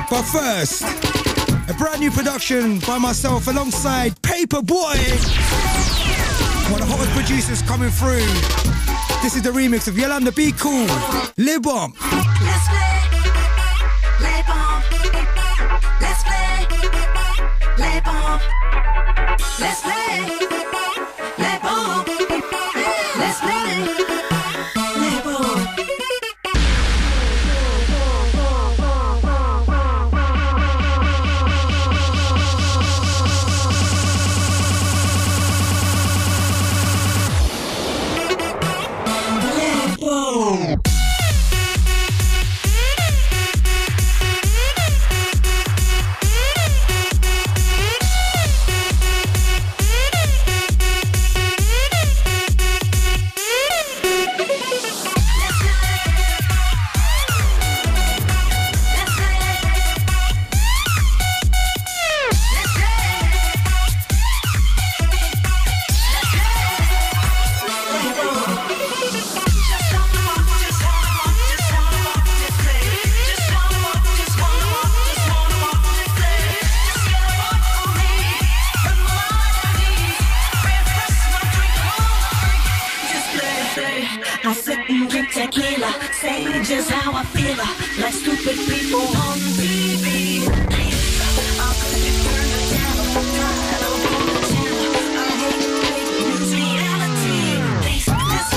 But first, a brand new production by myself alongside Paperboy. One of the hottest producers coming through. This is the remix of Yolanda Be Cool, Le Bomb. Let's play, Le Bomb. Let's play, Le Bomb. Let's play, Le Bomb. Let's play, Le Bomb. I sit and drink tequila, say just how I feel, like stupid people on TV. I'll turn the channel, tired of the channel. I hate fake news reality. Let's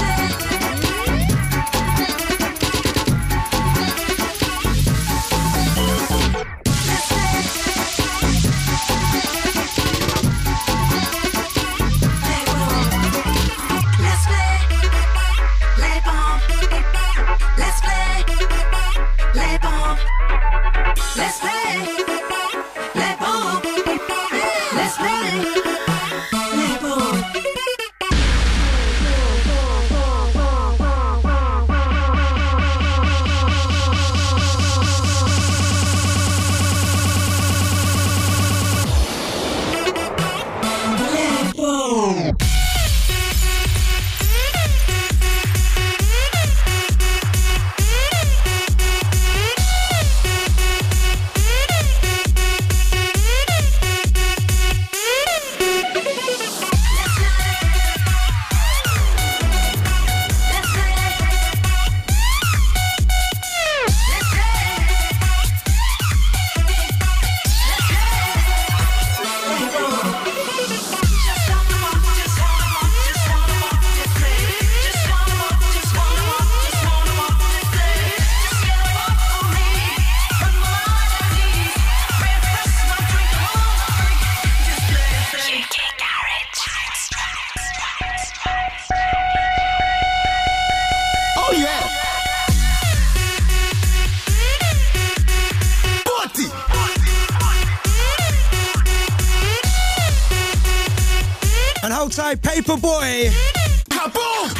And outside Paperboy. Kaboom!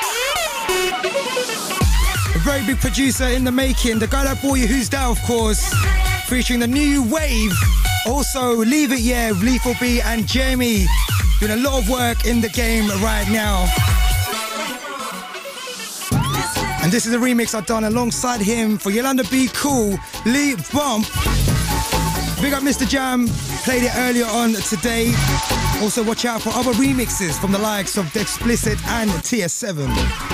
A very big producer in the making. The guy that brought you Who's That, of course. Featuring the new wave. Also, Leave It Yeah, Lethal B and Jamie. Doing a lot of work in the game right now. And this is a remix I've done alongside him for Yolanda Be Cool, Le Bomb. Big up Mr. Jam, played it earlier on today. Also watch out for other remixes from the likes of The Explicit and TS7.